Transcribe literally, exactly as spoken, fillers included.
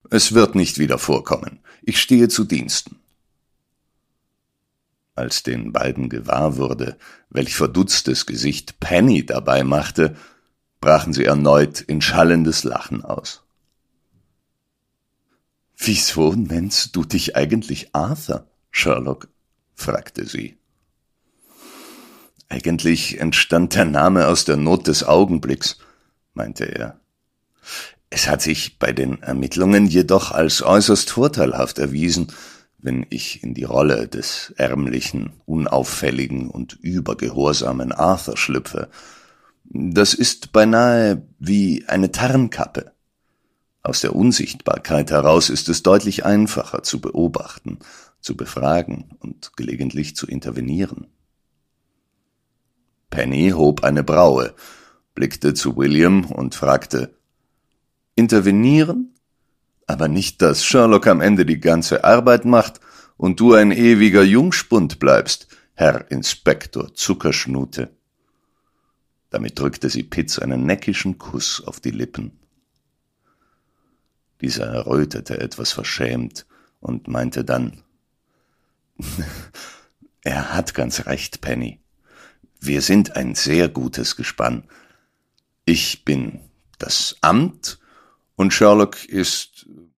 Es wird nicht wieder vorkommen. Ich stehe zu Diensten. Als den beiden gewahr wurde, welch verdutztes Gesicht Penny dabei machte, brachen sie erneut in schallendes Lachen aus. »Wieso nennst du dich eigentlich Arthur, Sherlock?« fragte sie. »Eigentlich entstand der Name aus der Not des Augenblicks«, meinte er. »Es hat sich bei den Ermittlungen jedoch als äußerst vorteilhaft erwiesen, wenn ich in die Rolle des ärmlichen, unauffälligen und übergehorsamen Arthur schlüpfe. Das ist beinahe wie eine Tarnkappe. Aus der Unsichtbarkeit heraus ist es deutlich einfacher zu beobachten, zu befragen und gelegentlich zu intervenieren.« Penny hob eine Braue, blickte zu William und fragte, »Intervenieren? Aber nicht, dass Sherlock am Ende die ganze Arbeit macht und du ein ewiger Jungspund bleibst, Herr Inspektor Zuckerschnute.« Damit drückte sie Pitts einen neckischen Kuss auf die Lippen. Dieser errötete etwas verschämt und meinte dann, »Er hat ganz recht, Penny. Wir sind ein sehr gutes Gespann. Ich bin das Amt und Sherlock ist